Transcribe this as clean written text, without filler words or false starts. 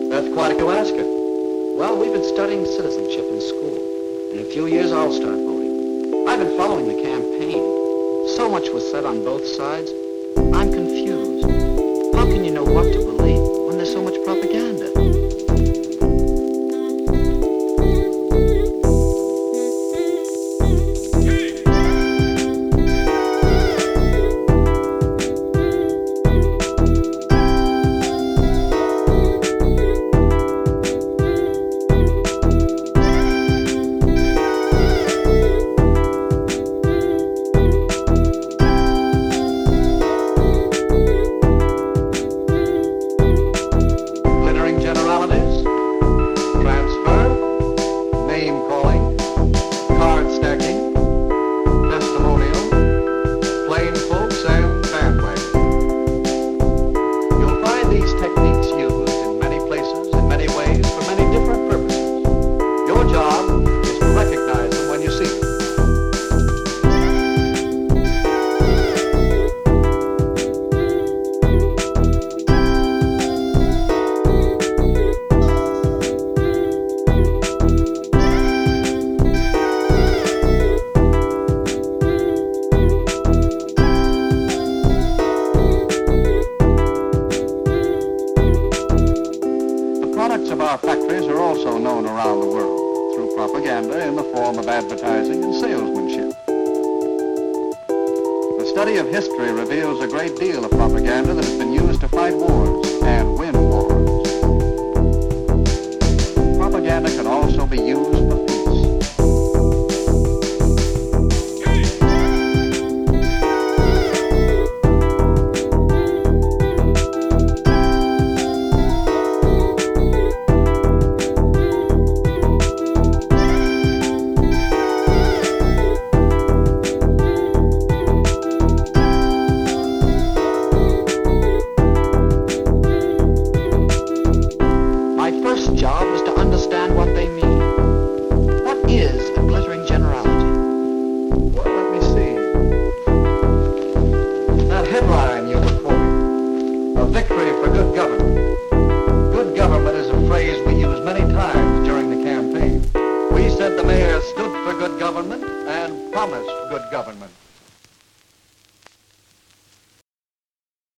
That's quite a Alaska. Well, we've been studying citizenship in school. In a few years, I'll start voting. I've been following the campaign. So much was said on both sides. I'm confused. How can you know what to believe when there's so much propaganda? Our factories are also known around the world through propaganda in the form of advertising and salesmanship. The study of history reveals a great deal of propaganda that has been used to fight wars and win wars. Propaganda can also be used for peace. Job is to understand what they mean. What is a glittering generality? Well, let me see. That headline you were quoting, a victory for good government. Good government is a phrase we use many times during the campaign. We said the mayor stood for good government and promised good government.